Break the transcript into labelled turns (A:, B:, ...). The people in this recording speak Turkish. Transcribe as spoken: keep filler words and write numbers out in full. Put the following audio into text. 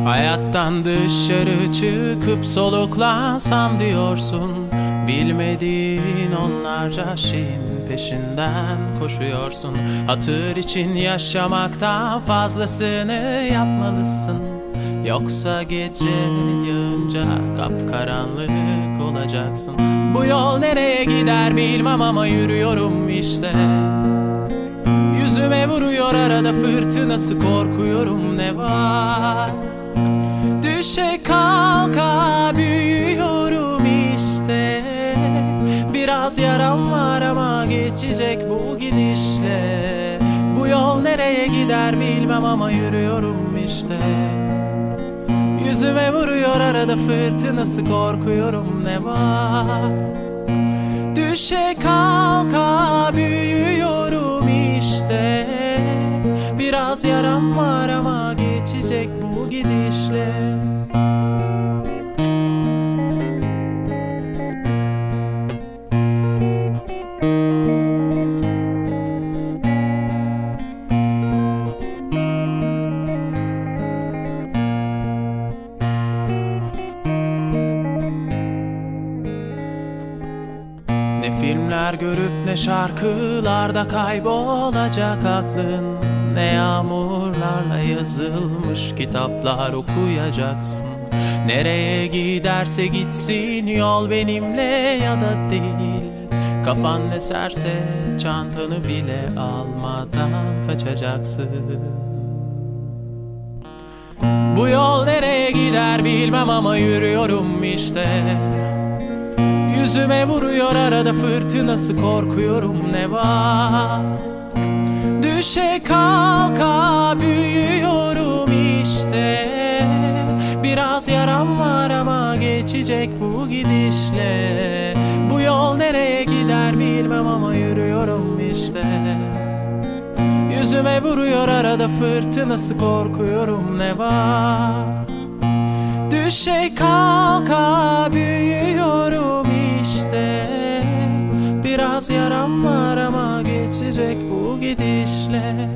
A: Hayattan dışarı çıkıp soluklansam diyorsun. Bilmediğin onlarca şeyin peşinden koşuyorsun. Hatır için yaşamaktan fazlasını yapmalısın. Yoksa gece yağınca kapkaranlık olacaksın. Bu yol nereye gider bilmem ama yürüyorum işte. Yüzüme vuruyor arada fırtınası, korkuyorum ne var? Düşe kalka büyüyorum işte. Biraz yaram var ama geçecek bu gidişle. Bu yol nereye gider bilmem ama yürüyorum işte. Yüzüme vuruyor arada fırtınası, korkuyorum ne var? Düşe kalka büyüyorum işte. Biraz yaram var ama geçecek bu gidişle. Ne filmler görüp ne şarkılarda kaybolacak aklın. Ne yağmurlarla yazılmış kitaplar okuyacaksın. Nereye giderse gitsin yol benimle ya da değil. Kafan eserse çantanı bile almadan kaçacaksın. Bu yol nereye gider bilmem ama yürüyorum işte. Yüzüme vuruyor arada fırtınası, korkuyorum ne var? Düşe kalka büyüyorum işte. Biraz yaram var ama geçecek bu gidişle. Bu yol nereye gider bilmem ama yürüyorum işte. Yüzüme vuruyor arada fırtınası, korkuyorum ne var? Düşe kalka büyüyorum işte. Biraz yaram var ama geçecek bu gidişle.